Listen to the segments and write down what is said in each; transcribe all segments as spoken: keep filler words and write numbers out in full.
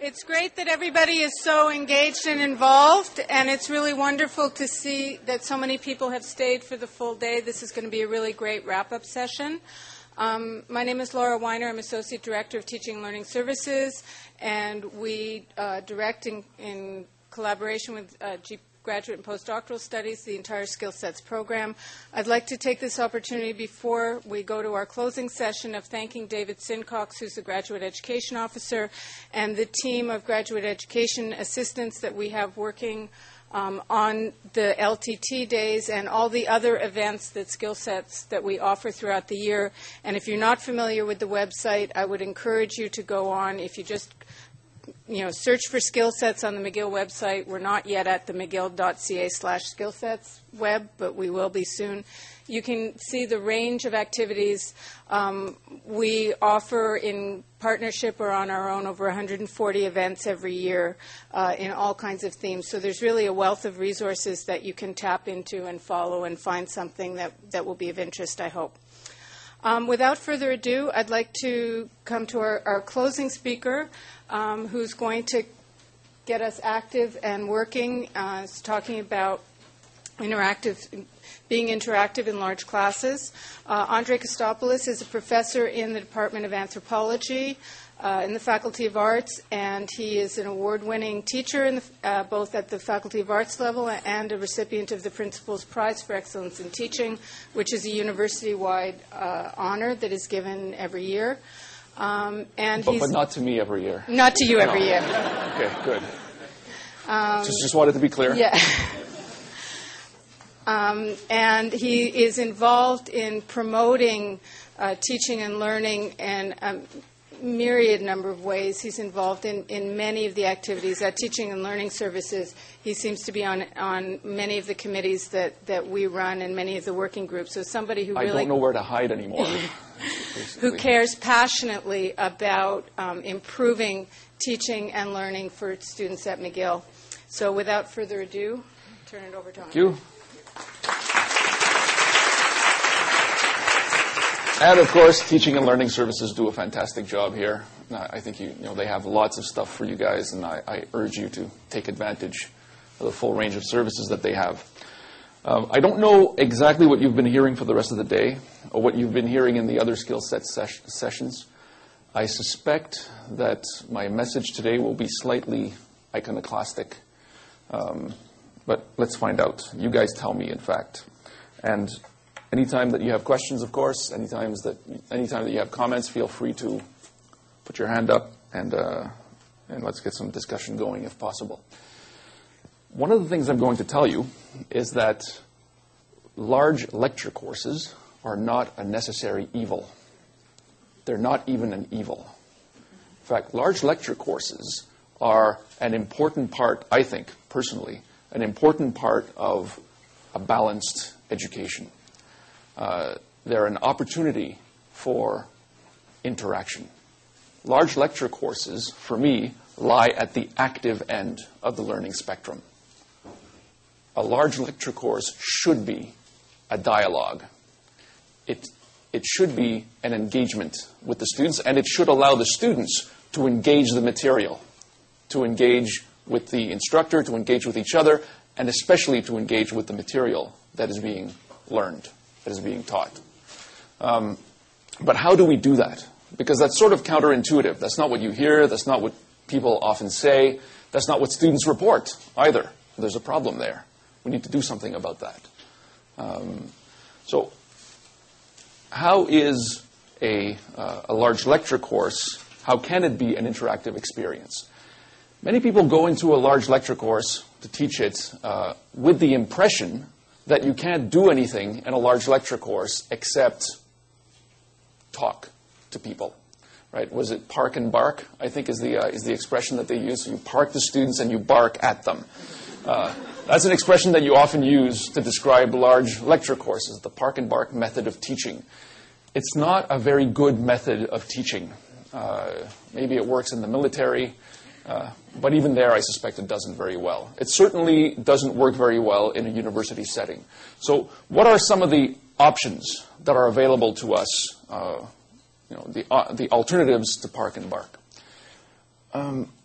It's great that everybody is so engaged and involved, and it's really wonderful to see that so many people have stayed for the full day. This is going to be a really great wrap-up session. Um, my name is Laura Weiner. I'm Associate Director of Teaching and Learning Services, and we uh, direct in, in collaboration with uh, G Graduate and Postdoctoral Studies, the entire Skill Sets program. I'd like to take this opportunity before we go to our closing session of thanking David Sincox, who's the Graduate Education Officer, and the team of Graduate Education Assistants that we have working um, on the L T T days and all the other events that Skill Sets that we offer throughout the year. And if you're not familiar with the website, I would encourage you to go on. If you just you know, search for skill sets on the McGill website. We're not yet at the mcgill.ca slash skill sets web, but we will be soon. You can see the range of activities um, we offer in partnership or on our own, over one hundred forty events every year uh, in all kinds of themes. So there's really a wealth of resources that you can tap into and follow and find something that, that will be of interest, I hope. Um, without further ado, I'd like to come to our, our closing speaker, um, who's going to get us active and working, uh, talking about interactive, being interactive in large classes. Uh, Andre Kostopoulos is a professor in the Department of Anthropology uh, in the Faculty of Arts, and he is an award-winning teacher in the, uh, both at the Faculty of Arts level and a recipient of the Principal's Prize for Excellence in Teaching, which is a university-wide uh, honor that is given every year. Um, and but, he's but not to me every year. Not to you every no. year. Okay, good. Um, just, just wanted to be clear. Yeah. um, and he is involved in promoting uh, teaching and learning and um, myriad number of ways. He's involved in, in many of the activities at Teaching and Learning Services. He seems to be on on many of the committees that, that we run and many of the working groups. So somebody who really... I don't know where to hide anymore. who cares passionately about um, improving teaching and learning for students at McGill. So without further ado, I'll turn it over to Andre. Thank you. And, of course, Teaching and Learning Services do a fantastic job here. I think you, you know, they have lots of stuff for you guys, and I, I urge you to take advantage of the full range of services that they have. Um, I don't know exactly what you've been hearing for the rest of the day or what you've been hearing in the other skill set ses- sessions. I suspect that my message today will be slightly iconoclastic, um, but let's find out. You guys tell me, in fact. And anytime that you have questions, of course, anytime that anytime that you have comments, feel free to put your hand up and uh, and let's get some discussion going if possible. One of the things I'm going to tell you is that large lecture courses are not a necessary evil. They're not even an evil. In fact, large lecture courses are an important part, I think, personally, an important part of a balanced education. Uh, they're an opportunity for interaction. Large lecture courses, for me, lie at the active end of the learning spectrum. A large lecture course should be a dialogue. It, it should be an engagement with the students, and it should allow the students to engage the material, to engage with the instructor, to engage with each other, and especially to engage with the material that is being learned, that is being taught. Um, but how do we do that? Because that's sort of counterintuitive. That's not what you hear. That's not what people often say. That's not what students report either. There's a problem there. We need to do something about that. Um, so how is a, uh, a large lecture course, how can it be an interactive experience? Many people go into a large lecture course to teach it uh, with the impression that you can't do anything in a large lecture course except talk to people. Right? Was it park and bark, I think is the, uh, is the expression that they use. So you park the students and you bark at them. Uh, that's an expression that you often use to describe large lecture courses, the park and bark method of teaching. It's not a very good method of teaching. Uh, maybe it works in the military, uh, but even there I suspect it doesn't very well. It certainly doesn't work very well in a university setting. So what are some of the options that are available to us, uh, you know, the, uh, the alternatives to park and bark? Um,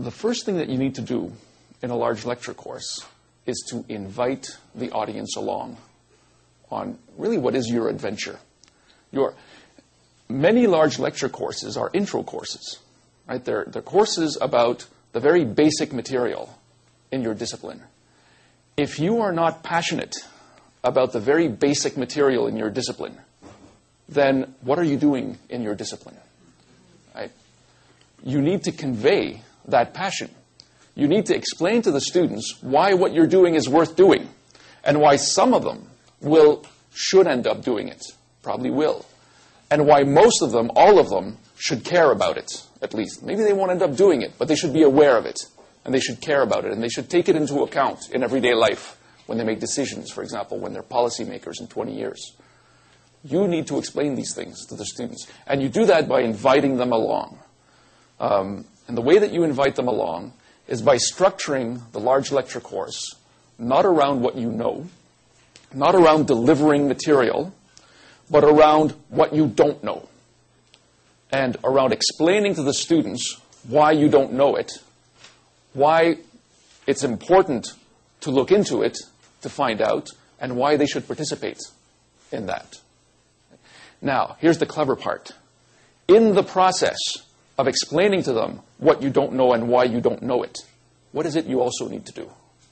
the first thing that you need to do in a large lecture course is to invite the audience along on really what is your adventure. Your, many large lecture courses are intro courses, right? They're, they're courses about the very basic material in your discipline. If you are not passionate about the very basic material in your discipline, then what are you doing in your discipline? Right? You need to convey that passion. You need to explain to the students why what you're doing is worth doing, and why some of them will, should end up doing it, probably will, and why most of them, all of them, should care about it, at least. Maybe they won't end up doing it, but they should be aware of it, and they should care about it, and they should take it into account in everyday life when they make decisions, for example, when they're policymakers in twenty years. You need to explain these things to the students, and you do that by inviting them along. Um, and the way that you invite them along is by structuring the large lecture course not around what you know, not around delivering material, but around what you don't know, and around explaining to the students why you don't know it, why it's important to look into it to find out, and why they should participate in that. Now, here's the clever part. In the process of explaining to them what you don't know and why you don't know it, what is it you also need to do?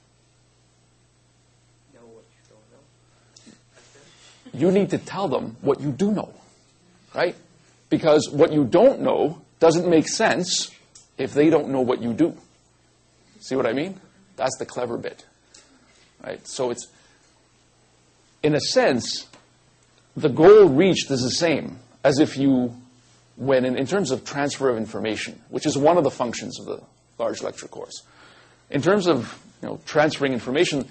Know what you don't know. You need to tell them what you do know, right? Because what you don't know doesn't make sense if they don't know what you do. See what I mean? That's the clever bit, right? So it's, in a sense, the goal reached is the same as if you, when in, in terms of transfer of information, which is one of the functions of the large lecture course. In terms of you know, transferring information,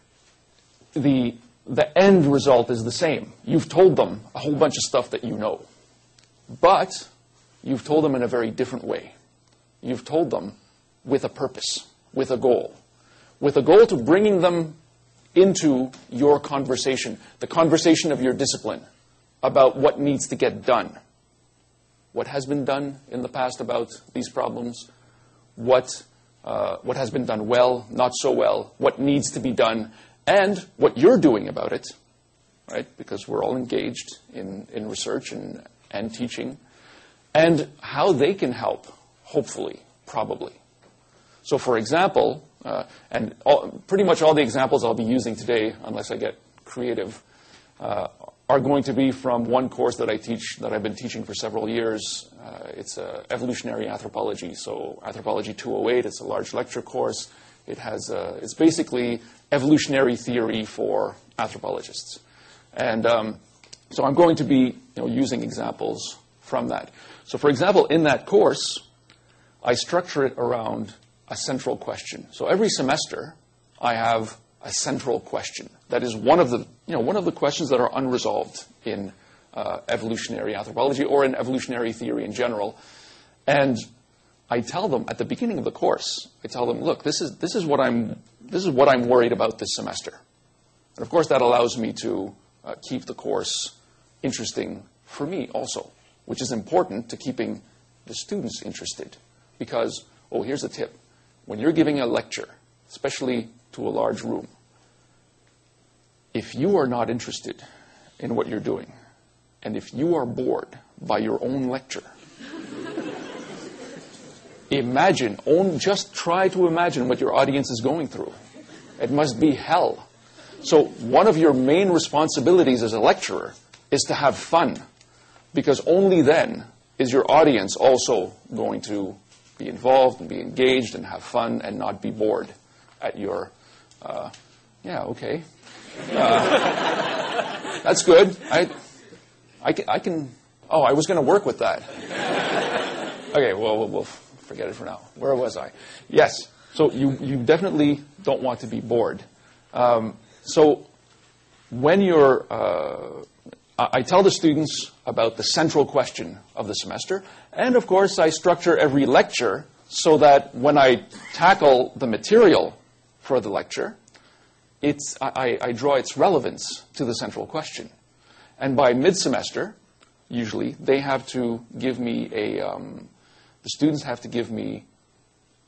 the, the end result is the same. You've told them a whole bunch of stuff that you know, but you've told them in a very different way. You've told them with a purpose, with a goal, with a goal to bringing them into your conversation, the conversation of your discipline about what needs to get done, what has been done in the past about these problems, what, uh, what has been done well, not so well, what needs to be done, and what you're doing about it, right? Because we're all engaged in, in research and, and teaching, and how they can help, hopefully, probably. So, for example, uh, and all, pretty much all the examples I'll be using today, unless I get creative, uh, are going to be from one course that I teach, that I've been teaching for several years. Uh, it's uh, evolutionary anthropology, so Anthropology two oh eight. It's a large lecture course. It has, uh, it's basically evolutionary theory for anthropologists. And um, so I'm going to be you know, using examples from that. So, for example, in that course, I structure it around a central question. So every semester, I have a central question. That is one of the, you know, one of the questions that are unresolved in uh, evolutionary anthropology or in evolutionary theory in general. And I tell them at the beginning of the course, I tell them, look, this is this is what I'm this is what I'm worried about this semester. And of course, that allows me to uh, keep the course interesting for me also, which is important to keeping the students interested. Because, oh, here's a tip. When you're giving a lecture, especially to a large room, if you are not interested in what you're doing, and if you are bored by your own lecture, imagine, own, just try to imagine what your audience is going through. It must be hell. So one of your main responsibilities as a lecturer is to have fun, because only then is your audience also going to be involved and be engaged and have fun and not be bored at your, uh, yeah, okay. Uh, that's good. I, I, can, I can, oh, I was going to work with that. Okay, well, we'll, we'll forget it for now. Where was I? Yes, so you, you definitely don't want to be bored. Um, so when you're, uh, I tell the students about the central question of the semester, and of course I structure every lecture so that when I tackle the material for the lecture, it's, I, I draw its relevance to the central question. And by mid-semester, usually, they have to give me a, um, the students have to give me a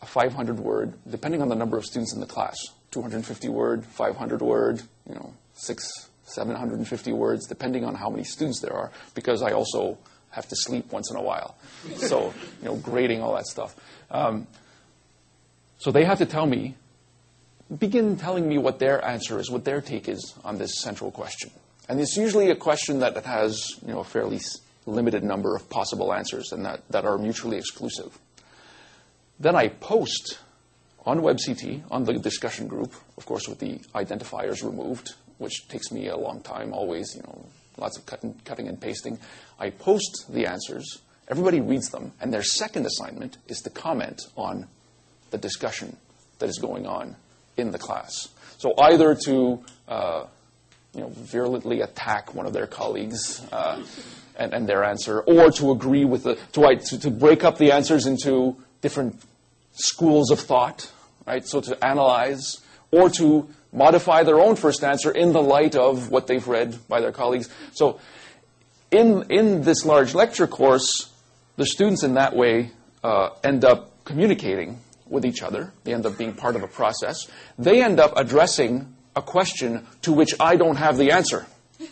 a five hundred word, depending on the number of students in the class, two hundred fifty word, five hundred word, you know, six, seven hundred fifty words, depending on how many students there are, because I also have to sleep once in a while. So, you know, grading, all that stuff. Um, so they have to tell me, begin telling me what their answer is, what their take is on this central question. And it's usually a question that has, you know, a fairly limited number of possible answers and that, that are mutually exclusive. Then I post on WebCT, on the discussion group, of course with the identifiers removed, which takes me a long time, always, you know, lots of cutting, cutting and pasting. I post the answers, everybody reads them, and their second assignment is to comment on the discussion that is going on in the class. So either to uh, you know, virulently attack one of their colleagues uh, and, and their answer, or to agree with the, to, to, to break up the answers into different schools of thought, right? So to analyze, or to modify their own first answer in the light of what they've read by their colleagues. So in, in this large lecture course, the students in that way uh, end up communicating with each other. They end up being part of a process. They end up addressing a question to which I don't have the answer,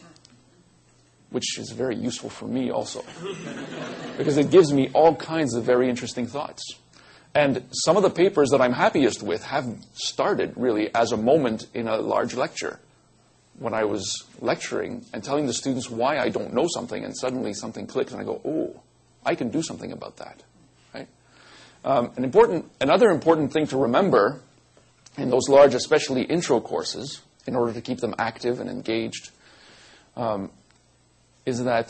which is very useful for me also, because it gives me all kinds of very interesting thoughts. And some of the papers that I'm happiest with have started really as a moment in a large lecture, when I was lecturing and telling the students why I don't know something, and suddenly something clicks and I go, oh, I can do something about that. Right? Um, an important, another important thing to remember in those large, especially intro courses, in order to keep them active and engaged, um, is that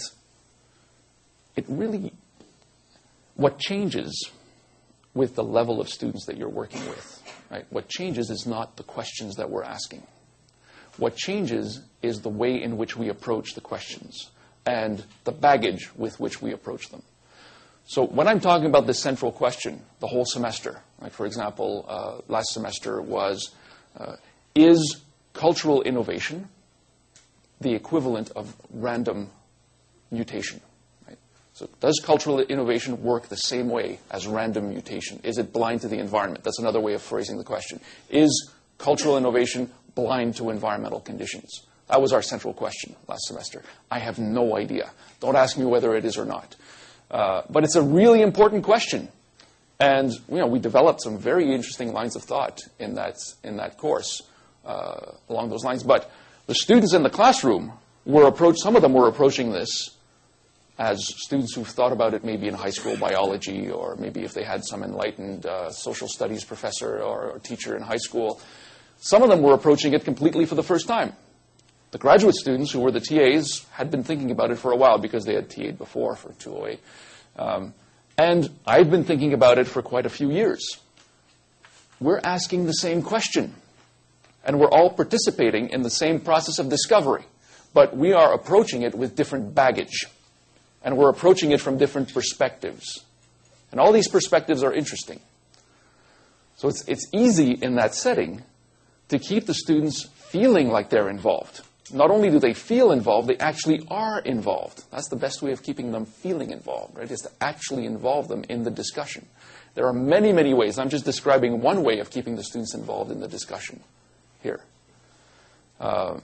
it really, what changes with the level of students that you're working with, right? What changes is not the questions that we're asking. What changes is the way in which we approach the questions and the baggage with which we approach them. So when I'm talking about this central question, the whole semester, like for example, uh, last semester was, uh, is cultural innovation the equivalent of random mutation? Right? So does cultural innovation work the same way as random mutation? Is it blind to the environment? That's another way of phrasing the question. Is cultural innovation blind to environmental conditions? That was our central question last semester. I have no idea. Don't ask me whether it is or not. Uh, but it's a really important question. And you know, we developed some very interesting lines of thought in that, in that course uh, along those lines. But the students in the classroom were approached, some of them were approaching this as students who've thought about it maybe in high school biology, or maybe if they had some enlightened uh, social studies professor or, or teacher in high school. Some of them were approaching it completely for the first time. The graduate students, who were the T As, had been thinking about it for a while because they had T A'd before for two oh eight. Um, and I've been thinking about it for quite a few years. We're asking the same question, and we're all participating in the same process of discovery, but we are approaching it with different baggage, and we're approaching it from different perspectives. And all these perspectives are interesting. So it's, it's easy in that setting to keep the students feeling like they're involved. Not only do they feel involved, they actually are involved. That's the best way of keeping them feeling involved, right? Is to actually involve them in the discussion. There are many, many ways. I'm just describing one way of keeping the students involved in the discussion here. Uh,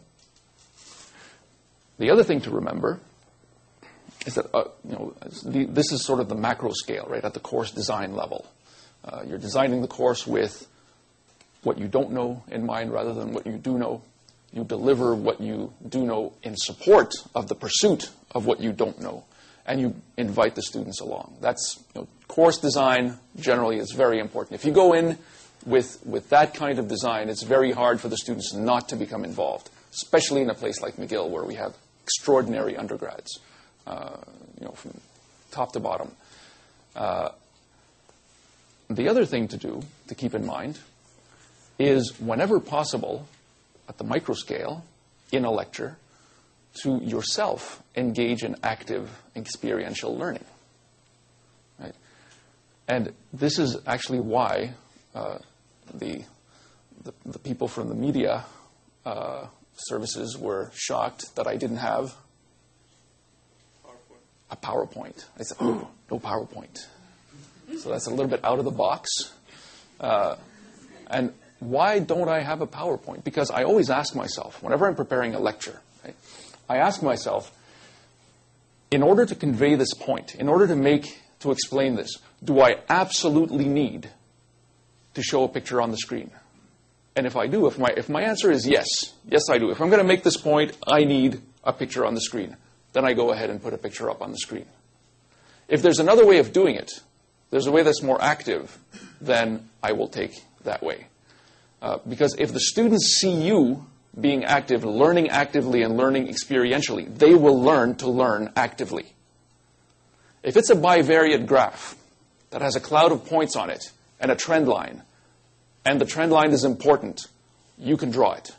the other thing to remember is that uh, you know, the, this is sort of the macro scale, right, at the course design level. Uh, you're designing the course with what you don't know in mind rather than what you do know. You deliver what you do know in support of the pursuit of what you don't know, and you invite the students along. That's, you know, course design generally is very important. If you go in with, with that kind of design, it's very hard for the students not to become involved, especially in a place like McGill where we have extraordinary undergrads, uh, you know, from top to bottom. Uh, the other thing to do, to keep in mind, is whenever possible, at the micro scale, in a lecture, to yourself engage in active experiential learning. Right? And this is actually why uh, the, the the people from the media uh, services were shocked that I didn't have PowerPoint. a PowerPoint. I said, oh, no PowerPoint. So that's a little bit out of the box. Uh, and why don't I have a PowerPoint? Because I always ask myself, whenever I'm preparing a lecture, right, I ask myself, in order to convey this point, in order to make, to explain this, do I absolutely need to show a picture on the screen? And if I do, if my, if my answer is yes, yes I do. If I'm going to make this point, I need a picture on the screen. Then I go ahead and put a picture up on the screen. If there's another way of doing it, there's a way that's more active, then I will take that way. Uh, because if the students see you being active, learning actively and learning experientially, they will learn to learn actively. If it's a bivariate graph that has a cloud of points on it and a trend line, and the trend line is important, you can draw it.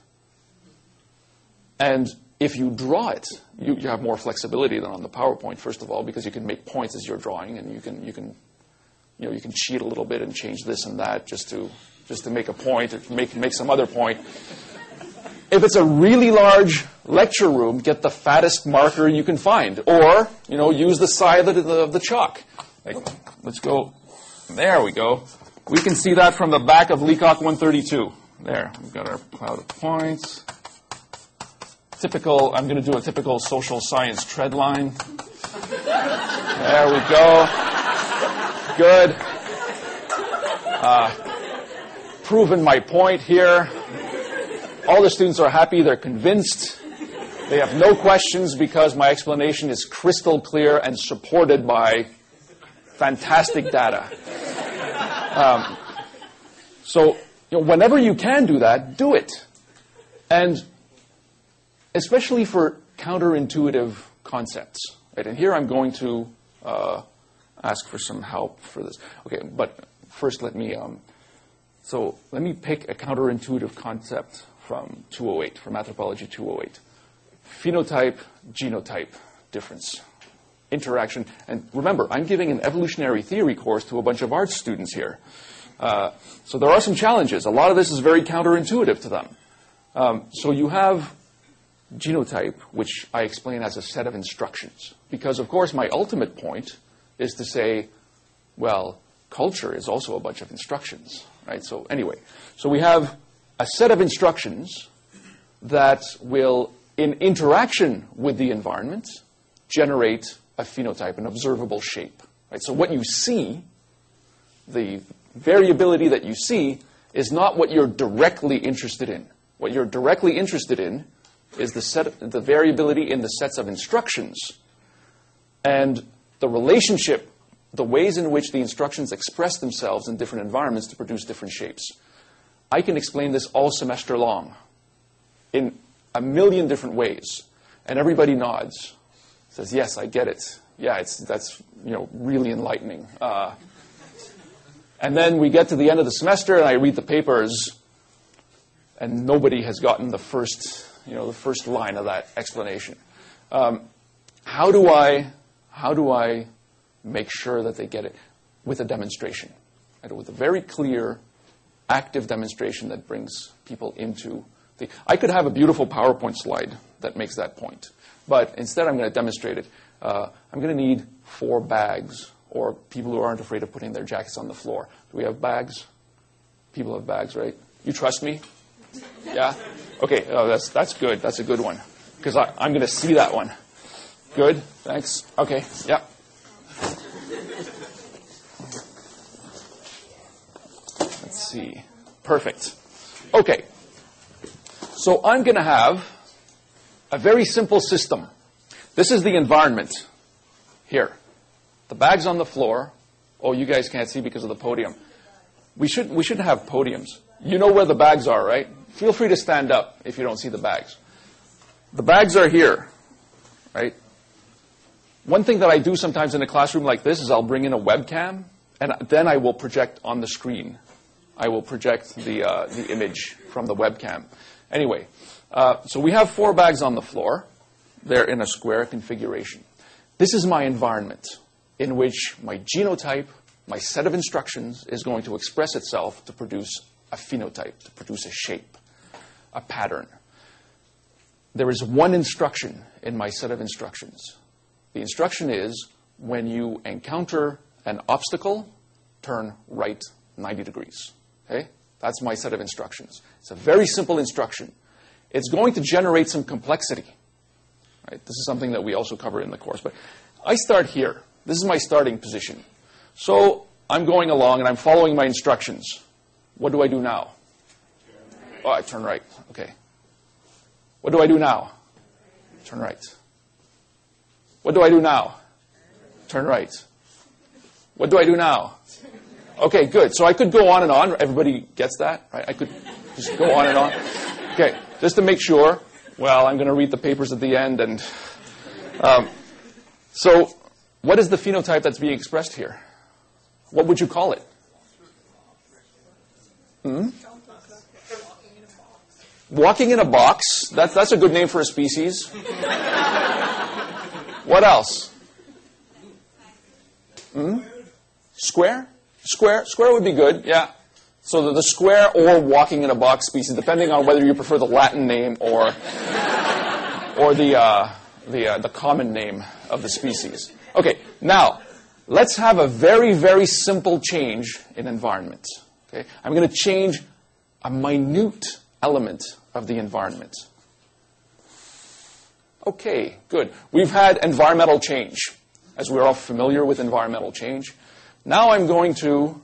And if you draw it, you, you have more flexibility than on the PowerPoint, first of all, because you can make points as you're drawing, and you can, you can, you know, you can cheat a little bit and change this and that just to, just to make a point or make, make some other point. If it's a really large lecture room, get the fattest marker you can find, or, you know, use the side of the, of the chalk. Like, let's go. There we go. We can see that from the back of Leacock one thirty-two. There, we've got our cloud of points. Typical, I'm going to do a typical social science tread line. There we go. Good. Uh, proven my point here. All the students are happy. They're convinced. They have no questions because my explanation is crystal clear and supported by fantastic data. Um, so, you know, whenever you can do that, do it. And especially for counterintuitive concepts. Right? And here I'm going to uh, ask for some help for this. Okay, but first let me, um, so let me pick a counterintuitive concept from two oh eight, from Anthropology two oh eight. Phenotype, genotype difference. Interaction. And remember, I'm giving an evolutionary theory course to a bunch of arts students here. Uh, so there are some challenges. A lot of this is very counterintuitive to them. Um, so you have genotype, which I explain as a set of instructions. Because, of course, my ultimate point is to say, well, culture is also a bunch of instructions. Right? So anyway, so we have a set of instructions that will, in interaction with the environment, generate a phenotype, an observable shape. Right? So what you see, the variability that you see, is not what you're directly interested in. What you're directly interested in is the set, the variability in the sets of instructions and the relationship, the ways in which the instructions express themselves in different environments to produce different shapes. I can explain this all semester long in a million different ways, and everybody nods. Says, yes, I get it. Yeah, it's, that's you know really enlightening. Uh, and then we get to the end of the semester, and I read the papers, and nobody has gotten the first, you know, the first line of that explanation. Um, how do I, how do I make sure that they get it? With a demonstration, right? With a very clear, active demonstration that brings people into the. I could have a beautiful PowerPoint slide that makes that point. But instead, I'm going to demonstrate it. Uh, I'm going to need four bags, or people who aren't afraid of putting their jackets on the floor. Do we have bags? People have bags, right? You trust me? Yeah? Okay, oh, that's, that's good. That's a good one. Because I'm going to see that one. Good, thanks. Okay, yeah. Let's see. Perfect. Okay. So I'm going to have a very simple system. This is the environment here. The bag's on the floor. Oh, you guys can't see because of the podium. We should we should have podiums. You know where the bags are, right? Feel free to stand up if you don't see the bags. The bags are here, right? One thing that I do sometimes in a classroom like this is I'll bring in a webcam, and then I will project on the screen. I will project the uh, the image from the webcam. Anyway. Uh, so we have four bags on the floor. They're in a square configuration. This is my environment in which my genotype, my set of instructions, is going to express itself to produce a phenotype, to produce a shape, a pattern. There is one instruction in my set of instructions. The instruction is, when you encounter an obstacle, turn right ninety degrees. Okay? That's my set of instructions. It's a very simple instruction. It's going to generate some complexity. Right? This is something that we also cover in the course. But I start here. This is my starting position. So I'm going along and I'm following my instructions. What do I do now? Oh, I turn right. Okay. What do I do now? Turn right. What do I do now? Turn right. What do I do now? Okay, good. So I could go on and on. Everybody gets that, right? I could just go on and on. Okay, just to make sure. Well, I'm going to read the papers at the end. And um, so what is the phenotype that's being expressed here? What would you call it? Hmm? Walking in a box. That's, that's a good name for a species. What else? Hmm? Square? Square? Square would be good, yeah. So the, the square or walking in a box species, depending on whether you prefer the Latin name or or the uh, the uh, the common name of the species. Okay, now let's have a very very simple change in environment. Okay, I'm going to change a minute element of the environment. Okay, good. We've had environmental change, as we're all familiar with environmental change. Now I'm going to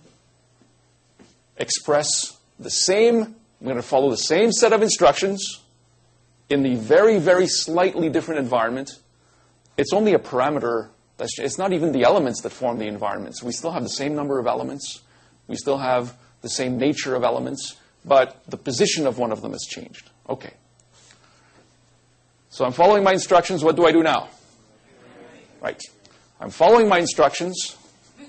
express the same, I'm going to follow the same set of instructions in the very, very slightly different environment. It's only a parameter. That's, it's not even the elements that form the environment. So we still have the same number of elements. We still have the same nature of elements, but the position of one of them has changed. Okay. So I'm following my instructions. What do I do now? Right. I'm following my instructions.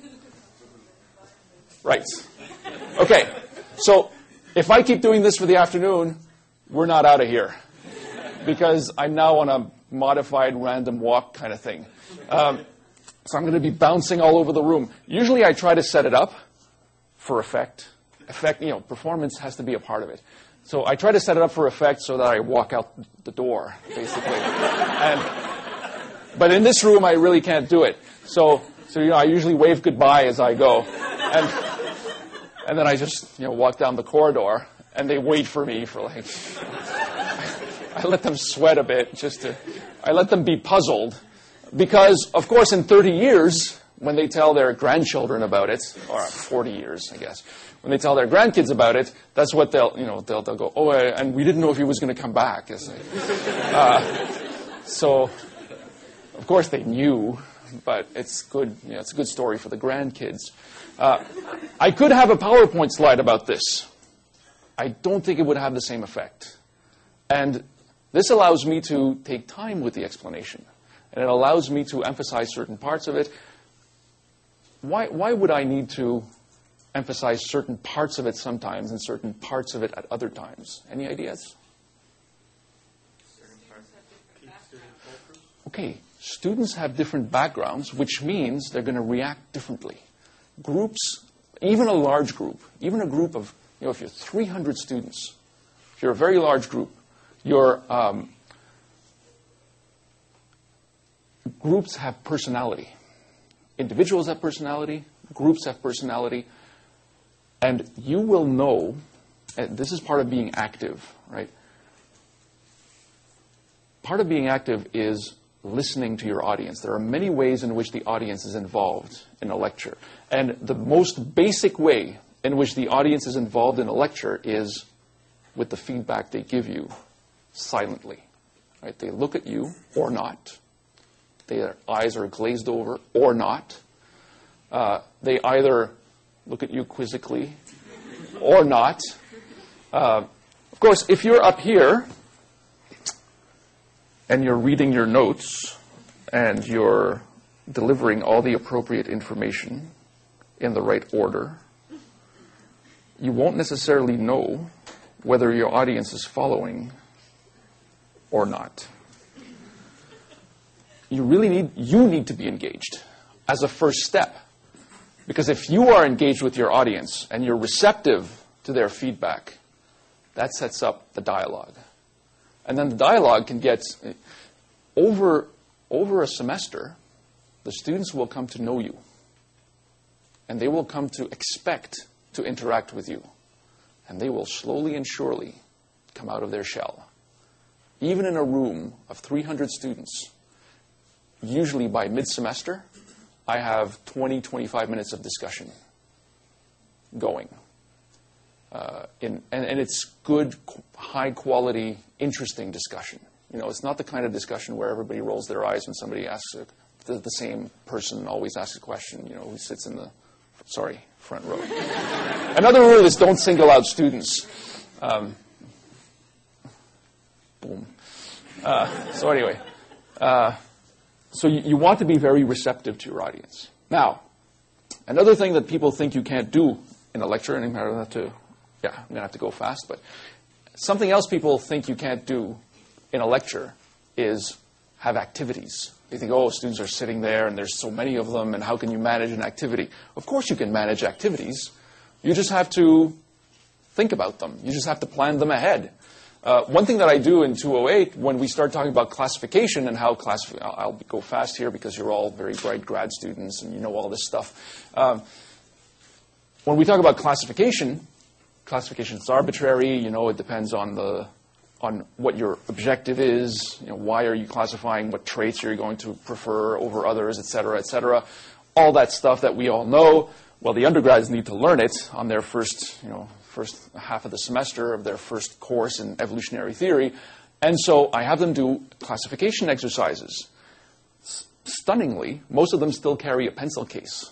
Right. Okay. So if I keep doing this for the afternoon, we're not out of here. Because I'm now on a modified random walk kind of thing. Um, so I'm going to be bouncing all over the room. Usually I try to set it up for effect. Effect, you know, performance has to be a part of it. So I try to set it up for effect so that I walk out the door, basically. and, but in this room, I really can't do it. So, so you know, I usually wave goodbye as I go. And, and then I just, you know, walk down the corridor, and they wait for me for like... I let them sweat a bit, just to... I let them be puzzled. Because, of course, in thirty years, when they tell their grandchildren about it, or forty years, I guess, when they tell their grandkids about it, that's what they'll, you know, they'll, they'll go, oh, and we didn't know if he was going to come back. Uh, so, of course, they knew, but it's good. You know, it's a good story for the grandkids. Uh, I could have a PowerPoint slide about this. I don't think it would have the same effect. And this allows me to take time with the explanation. And it allows me to emphasize certain parts of it. Why, why would I need to emphasize certain parts of it sometimes and certain parts of it at other times? Any ideas? Okay, students have different backgrounds, which means they're going to react differently. Groups, even a large group, even a group of, you know, if you're three hundred students, if you're a very large group, your um, groups have personality. Individuals have personality, groups have personality, and you will know, and this is part of being active, right? Part of being active is listening to your audience. There are many ways in which the audience is involved in a lecture. And the most basic way in which the audience is involved in a lecture is with the feedback they give you silently. Right? They look at you or not. Their eyes are glazed over or not. Uh, they either look at you quizzically or not. Uh, of course, if you're up here and you're reading your notes and you're delivering all the appropriate information in the right order, you won't necessarily know whether your audience is following or not. You really need, you need to be engaged as a first step. Because if you are engaged with your audience and you're receptive to their feedback, that sets up the dialogue. And then the dialogue can get, over, over a semester, the students will come to know you. And they will come to expect to interact with you. and they will slowly and surely come out of their shell. Even in a room of three hundred students, usually by mid-semester, I have twenty, twenty-five minutes of discussion going. Uh, in, and, and it's good, high-quality, interesting discussion. You know, it's not the kind of discussion where everybody rolls their eyes when somebody asks a, the, the same person always asks a question, you know, who sits in the, sorry, front row. Another rule is don't single out students. Um, boom. Uh, so anyway, uh, so you, you want to be very receptive to your audience. Now, another thing that people think you can't do in a lecture, and I'm going to have to, yeah, I'm going to have to go fast, but something else people think you can't do in a lecture is have activities. They think, oh, students are sitting there and there's so many of them, and how can you manage an activity? Of course you can manage activities. You just have to think about them. You just have to plan them ahead. Uh, one thing that I do in two oh eight, when we start talking about classification and how classify, I'll go fast here because you're all very bright grad students and you know all this stuff. Um, when we talk about classification, classification is arbitrary. You know, it depends on the on what your objective is. You know, why are you classifying? What traits are you going to prefer over others, et cetera, et cetera. All that stuff that we all know. Well, the undergrads need to learn it on their first, you know, first half of the semester of their first course in evolutionary theory. And so I have them do classification exercises. S- stunningly, most of them still carry a pencil case.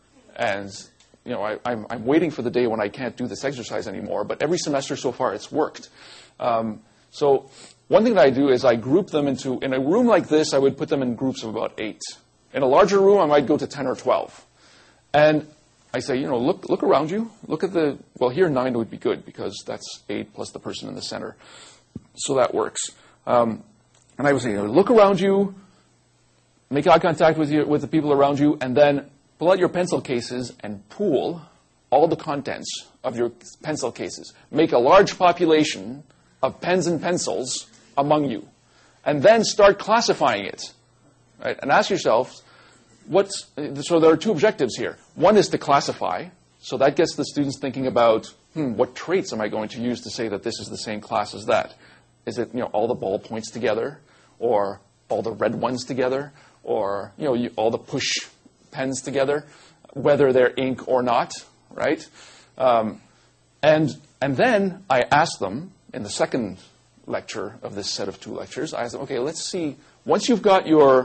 And, you know, I, I'm, I'm waiting for the day when I can't do this exercise anymore, but every semester so far it's worked. Um, so one thing that I do is I group them into, in a room like this, I would put them in groups of about eight. In a larger room, I might go to ten or twelve. And I say, you know, look look around you. Look at the, well, here nine would be good because that's eight plus the person in the center. So that works. Um, and I would say, you know, look around you, make eye contact with you, with the people around you, and then pull out your pencil cases and pool all the contents of your pencil cases. Make a large population of pens and pencils among you. And then start classifying it. Right? And ask yourself, What's, so there are two objectives here. One is to classify. So that gets the students thinking about, hmm, what traits am I going to use to say that this is the same class as that? Is it, you know, all the ballpoints together, or all the red ones together, or, you know, you, all the push pens together, whether they're ink or not, right? Um, and and then I ask them in the second lecture of this set of two lectures, I ask them, okay, let's see, once you've got your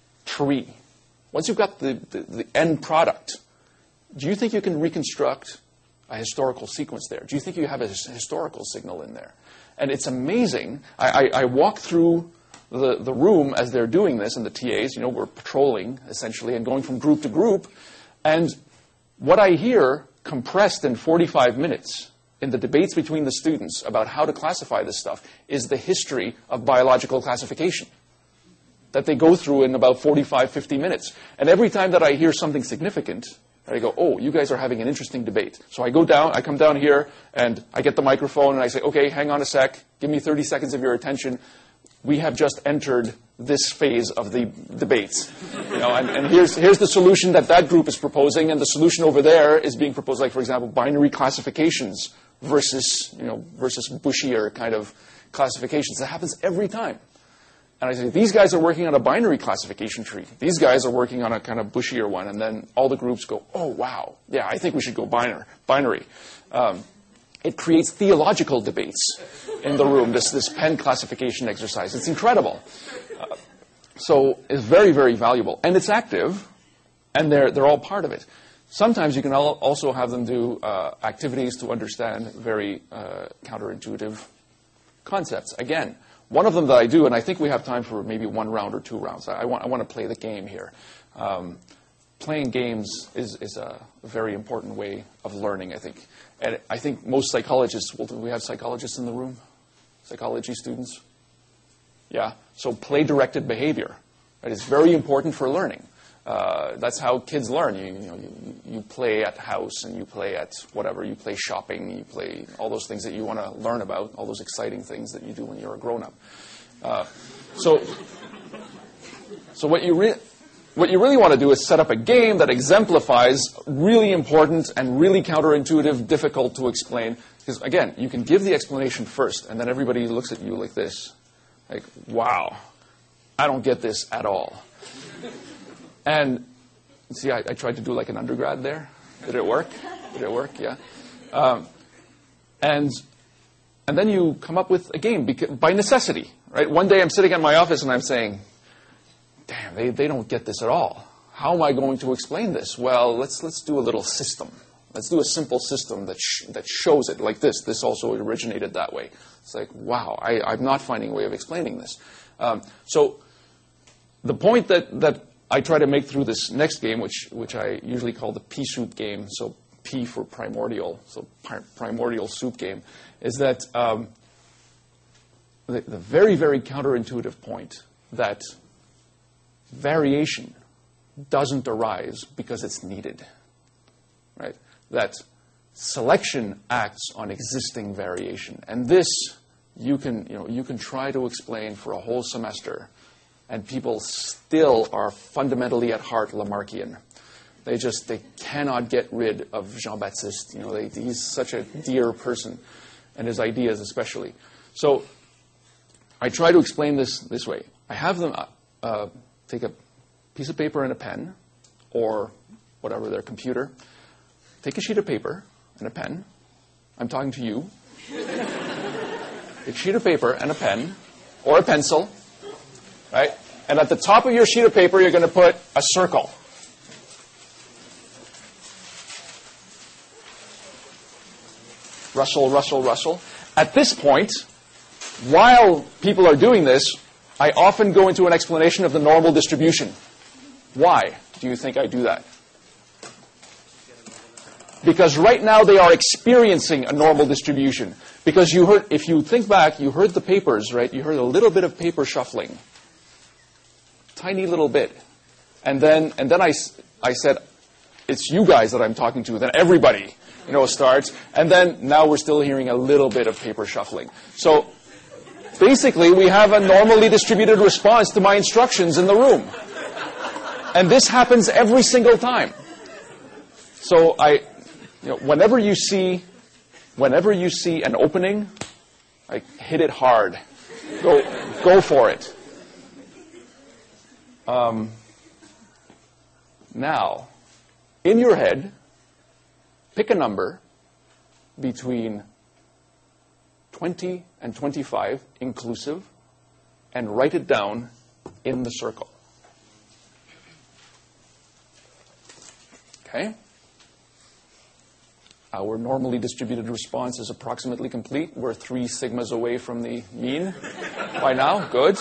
tree, once you've got the, the, the end product, do you think you can reconstruct a historical sequence there? Do you think you have a historical signal in there? And it's amazing. I, I, I walk through the, the room as they're doing this, and the T As, you know, we're patrolling, essentially, and going from group to group. And what I hear compressed in forty-five minutes in the debates between the students about how to classify this stuff is the history of biological classification that they go through in about forty-five, fifty minutes. And every time that I hear something significant, I go, oh, you guys are having an interesting debate. So I go down, I come down here, and I get the microphone, and I say, okay, hang on a sec. Give me thirty seconds of your attention. We have just entered this phase of the debate. You know, and, and here's, here's the solution that that group is proposing, and the solution over there is being proposed, like, for example, binary classifications versus, you know, versus bushier kind of classifications. That happens every time. And I say, these guys are working on a binary classification tree. These guys are working on a kind of bushier one. And then all the groups go, oh, wow. Yeah, I think we should go binary. binary. Um, it creates theological debates in the room, this, this pen classification exercise. It's incredible. Uh, so it's very, very valuable. And it's active, and they're, they're all part of it. Sometimes you can al- also have them do uh, activities to understand very uh, counterintuitive concepts. Again, one of them that I do, and I think we have time for maybe one round or two rounds. I, I, want, I want to play the game here. Um, playing games is, is a very important way of learning, I think. And I think most psychologists, well, do we have psychologists in the room? Psychology students? Yeah. So play-directed behavior. Right? It's very important for learning. Uh, that's how kids learn. You, you know, you, you play at house, and you play at whatever. You play shopping. You play all those things that you want to learn about, all those exciting things that you do when you're a grown-up. Uh, so, so what you re- what you really want to do is set up a game that exemplifies really important and really counterintuitive, difficult to explain. Because, again, you can give the explanation first, and then everybody looks at you like this. Like, wow, I don't get this at all. And, see, I, I tried to do like an undergrad there. Did it work? Did it work? Yeah. Um, and and then you come up with a game because, by necessity, right? One day I'm sitting in my office and I'm saying, damn, they, they don't get this at all. How am I going to explain this? Well, let's let's do a little system. Let's do a simple system that sh- that shows it like this. This also originated that way. It's like, wow, I, I'm not finding a way of explaining this. Um, so the point that, that I try to make through this next game, which which I usually call the pea soup game, so P for primordial, so pri- primordial soup game, is that um, the, the very, very counterintuitive point that variation doesn't arise because it's needed, right? That selection acts on existing variation, and this you can you know you can try to explain for a whole semester, and people still are fundamentally at heart Lamarckian. They just they cannot get rid of Jean-Baptiste. You know, they, he's such a dear person, and his ideas especially. So I try to explain this this way. I have them uh, take a piece of paper and a pen, or whatever, their computer. Take a sheet of paper and a pen. I'm talking to you. Take a sheet of paper and a pen, or a pencil, right? And at the top of your sheet of paper, you're going to put a circle. Rustle, rustle, rustle. At this point, while people are doing this, I often go into an explanation of the normal distribution. Why do you think I do that? Because right now they are experiencing a normal distribution. Because you heard, if you think back, you heard the papers, right? You heard a little bit of paper shuffling. Tiny little bit. And then, and then I, I said, it's you guys that I'm talking to. Then everybody, you know, starts. And then now we're still hearing a little bit of paper shuffling. So basically, we have a normally distributed response to my instructions in the room. And this happens every single time. So I, you know, whenever you see, whenever you see an opening, like hit it hard. Go, go for it. Um, now, in your head, pick a number between twenty and twenty-five inclusive, and write it down in the circle. Okay? Our normally distributed response is approximately complete. We're three sigmas away from the mean by now. Good.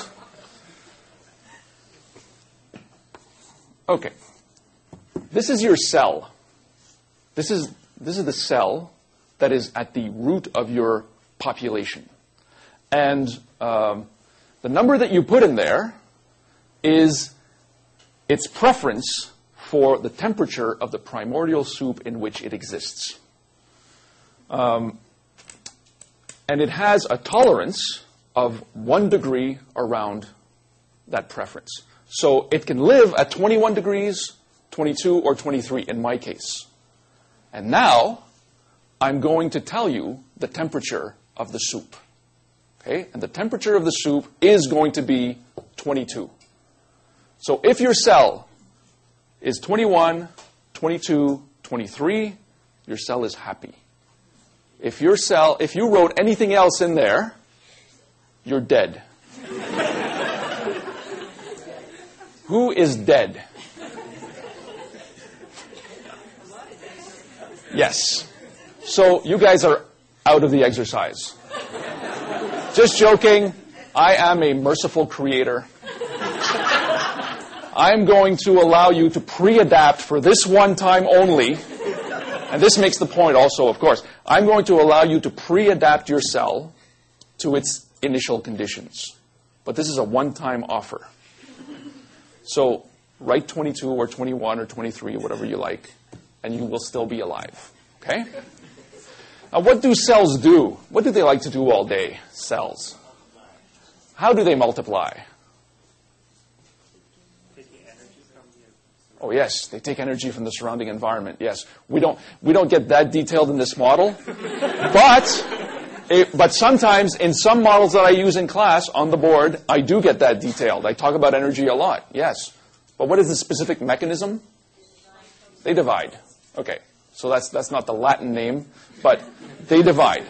Okay. This is your cell. This is, this is the cell that is at the root of your population. And um, the number that you put in there is its preference for the temperature of the primordial soup in which it exists. Um, and it has a tolerance of one degree around that preference. So it can live at twenty-one degrees, twenty-two, or twenty-three in my case. And now I'm going to tell you the temperature of the soup. Okay? And the temperature of the soup is going to be twenty-two. So if your cell is twenty-one, twenty-two, twenty-three, your cell is happy. If your cell, if you wrote anything else in there, you're dead. Who is dead? Yes. So you guys are out of the exercise. Just joking. I am a merciful creator. I'm going to allow you to pre-adapt for this one time only. And this makes the point also, of course. I'm going to allow you to pre-adapt your cell to its initial conditions. But this is a one-time offer. So write twenty-two or twenty-one or twenty-three, whatever you like, and you will still be alive. Okay? Now, what do cells do? What do they like to do all day, cells? How do they multiply? Taking energy from the Oh, yes, they take energy from the surrounding environment. Yes, we don't we don't get that detailed in this model, but it, but sometimes in some models that I use in class on the board, I do get that detailed. I talk about energy a lot. Yes, but what is the specific mechanism? They divide. Okay, so that's that's not the Latin name, but they divide.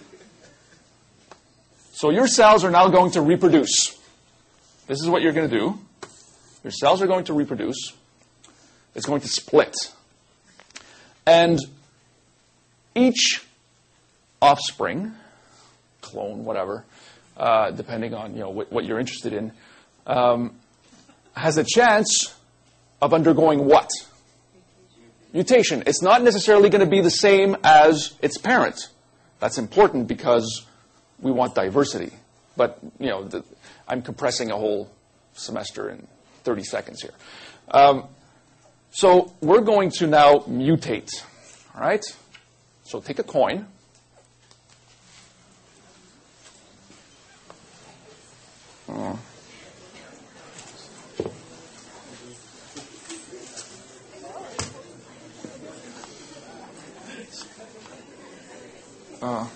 So your cells are now going to reproduce. This is what you're going to do. Your cells are going to reproduce. It's going to split. And each offspring, clone, whatever, uh, depending on you know what, what you're interested in, um, has a chance of undergoing what? Mutation. It's not necessarily going to be the same as its parent. That's important because we want diversity. But you know, the, I'm compressing a whole semester in thirty seconds here. Um, so we're going to now mutate. All right? So take a coin. Uh, uh,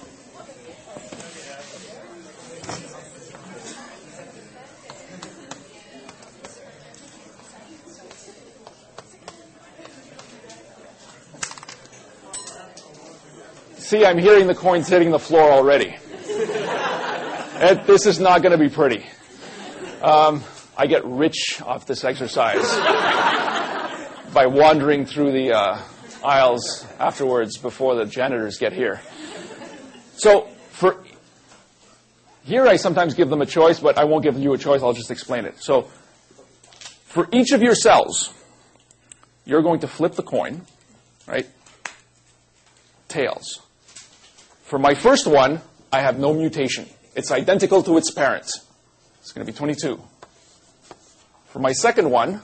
See, I'm hearing the coins hitting the floor already. It, this is not going to be pretty. Um, I get rich off this exercise by wandering through the uh, aisles afterwards before the janitors get here. So for here I sometimes give them a choice, but I won't give you a choice. I'll just explain it. So for each of your cells, you're going to flip the coin, right? Tails. For my first one, I have no mutation. It's identical to its parent. It's going to be twenty-two. For my second one,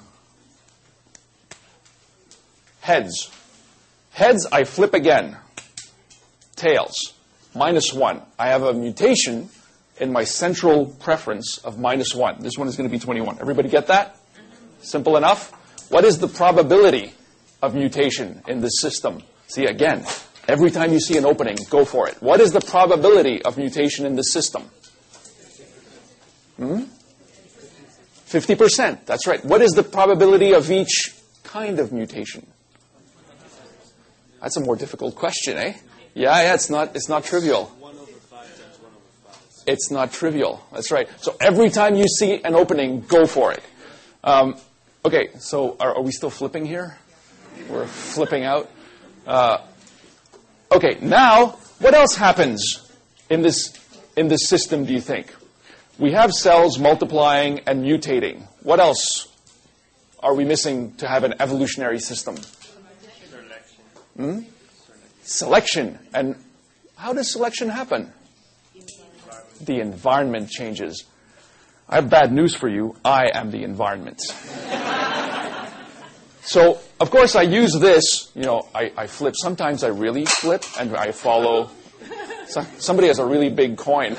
heads. Heads, I flip again. Tails, minus one. I have a mutation in my central preference of minus one. This one is going to be twenty-one. Everybody get that? Simple enough? What is the probability of mutation in this system? See, again, every time you see an opening, go for it. What is the probability of mutation in this system? Hmm? fifty percent. That's right. What is the probability of each kind of mutation? That's a more difficult question, eh? Yeah, yeah, it's not, it's not trivial. one over five times one over five. It's not trivial. That's right. So every time you see an opening, go for it. Um, okay, so are, are we still flipping here? We're flipping out. Uh, okay, now, what else happens in this, in this system, do you think? We have cells multiplying and mutating. What else are we missing to have an evolutionary system? Selection. Hmm? Selection. And how does selection happen? The environment changes. I have bad news for you. I am the environment. So, of course, I use this. You know, I, I flip. Sometimes I really flip, and I follow. So, somebody has a really big coin.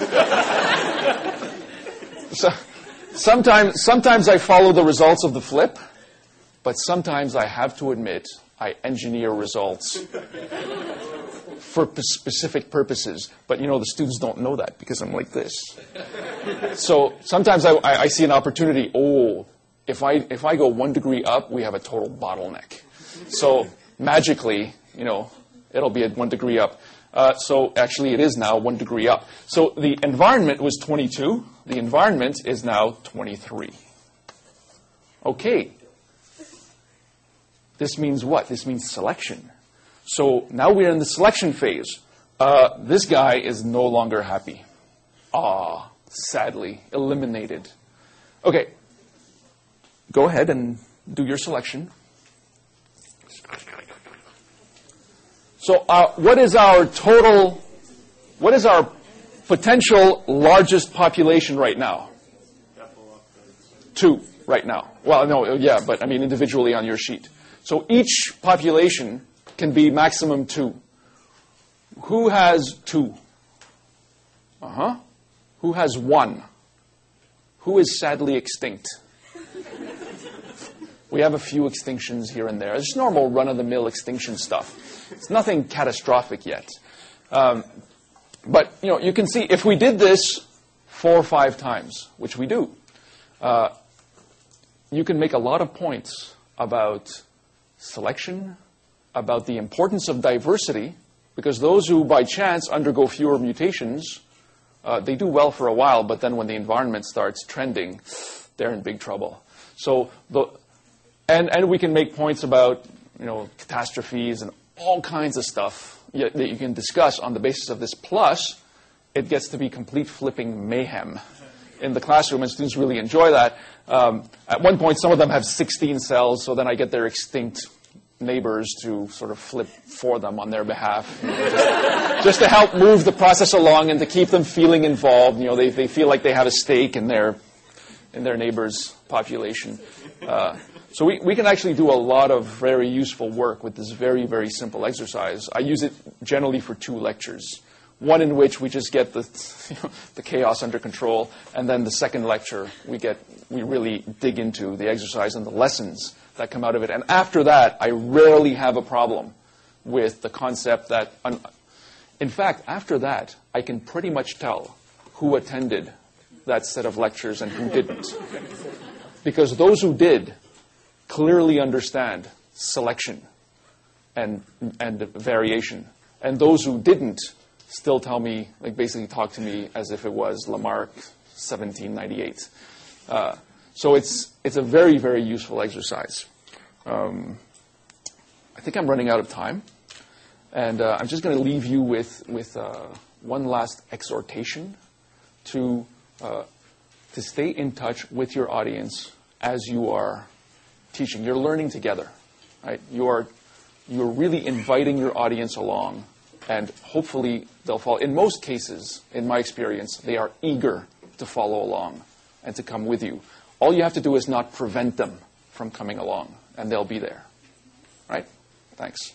So, sometimes, sometimes I follow the results of the flip, but sometimes I have to admit I engineer results for p- specific purposes. But, you know, the students don't know that because I'm like this. So sometimes I, I, I see an opportunity. Oh, if I if I go one degree up, we have a total bottleneck. So magically, you know, it'll be at one degree up. Uh, so actually, it is now one degree up. So the environment was twenty-two. The environment is now twenty-three. Okay. This means what? This means selection. So now we're in the selection phase. Uh, this guy is no longer happy. Ah, sadly, eliminated. Okay. Go ahead and do your selection. So uh, what is our total, what is our potential largest population right now? Two right now. Well, no, yeah, but I mean individually on your sheet. So each population can be maximum two. Who has two? Uh-huh. Who has one? Who is sadly extinct? We have a few extinctions here and there. It's normal run-of-the-mill extinction stuff. It's nothing catastrophic yet. Um, but, you know, you can see if we did this four or five times, which we do, uh, you can make a lot of points about selection, about the importance of diversity, because those who, by chance, undergo fewer mutations, uh, they do well for a while, but then when the environment starts trending, they're in big trouble. So, the, and, and we can make points about, you know, catastrophes and all kinds of stuff that you can discuss on the basis of this. Plus, it gets to be complete flipping mayhem in the classroom, and students really enjoy that. Um, at one point, some of them have sixteen cells, so then I get their extinct neighbors to sort of flip for them on their behalf, you know, just, just to help move the process along and to keep them feeling involved. You know, they, they feel like they have a stake in their in their neighbor's population. Uh, so we, we can actually do a lot of very useful work with this very, very simple exercise. I use it generally for two lectures. One in which we just get the, you know, the chaos under control, and then the second lecture we get we really dig into the exercise and the lessons that come out of it. And after that, I rarely have a problem with the concept that, un- in fact, after that, I can pretty much tell who attended that set of lectures and who didn't. Because those who did clearly understand selection and, and variation. And those who didn't still tell me, like basically talk to me as if it was Lamarck, seventeen ninety-eight. Uh, so it's it's a very, very useful exercise. Um, I think I'm running out of time. And uh, I'm just going to leave you with, with uh, one last exhortation to, uh, to stay in touch with your audience as you are teaching. You're learning together, right? You are, you're really inviting your audience along. And hopefully they'll follow. In most cases, in my experience, they are eager to follow along and to come with you. All you have to do is not prevent them from coming along, and they'll be there. Right? Thanks.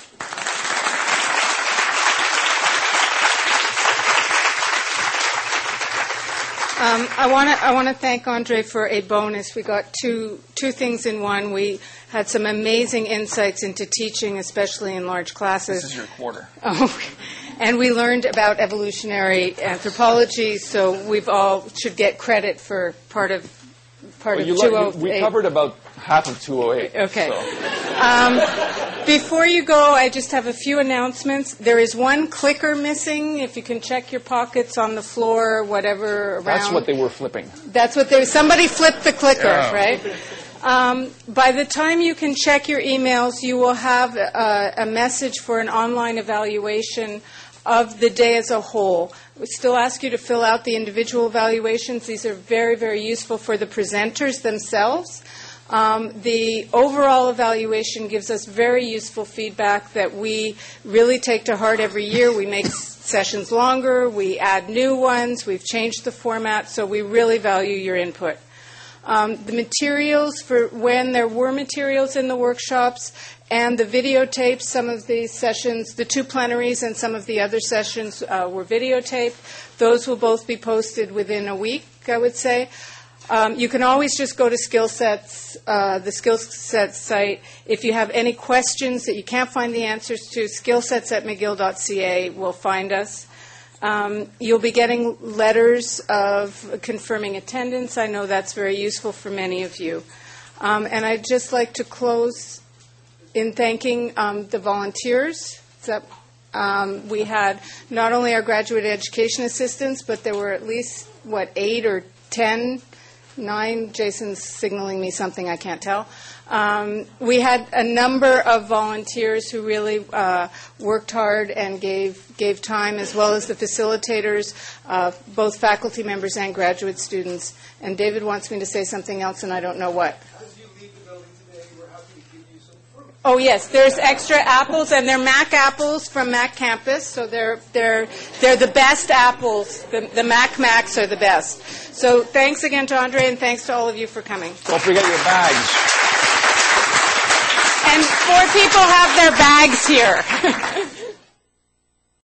Um, I want to I want to thank Andre for a bonus. We got two two things in one. We had some amazing insights into teaching, especially in large classes. This is your quarter. Oh, and we learned about evolutionary anthropology, so we've all should get credit for part of part well, of you two lo- oh eight. you, we covered about half of two oh eight. Okay. So. Um, before you go, I just have a few announcements. There is one clicker missing. If you can check your pockets on the floor, whatever around. That's what they were flipping. That's what they. Somebody flipped the clicker, Yeah. right? Um, by the time you can check your emails, you will have a, a message for an online evaluation of the day as a whole. We still ask you to fill out the individual evaluations. These are very, very useful for the presenters themselves. Um, the overall evaluation gives us very useful feedback that we really take to heart every year. We make sessions longer. We add new ones. We've changed the format, so we really value your input. Um, the materials for when there were materials in the workshops and the videotapes, some of the sessions, the two plenaries and some of the other sessions uh, were videotaped. Those will both be posted within a week, I would say. Um, you can always just go to SkillSets, uh, the SkillSets site. If you have any questions that you can't find the answers to, skillsets at mcgill dot c a will find us. Um, you'll be getting letters of confirming attendance. I know that's very useful for many of you. Um, and I'd just like to close in thanking um, the volunteers. So, um, we had not only our graduate education assistants, but there were at least, what, eight or ten, nine, Jason's signaling me something I can't tell. Um, we had a number of volunteers who really uh, worked hard and gave gave time, as well as the facilitators, uh, both faculty members and graduate students. And David wants me to say something else, and I don't know what. As you leave the building today, we're happy to give you some fruit. Oh yes, there's extra apples, and they're Mac apples from Mac Campus, so they're they're they're the best apples. The, the Mac Macs are the best. So thanks again to Andre, and thanks to all of you for coming. Don't forget your bags. And four people have their bags here.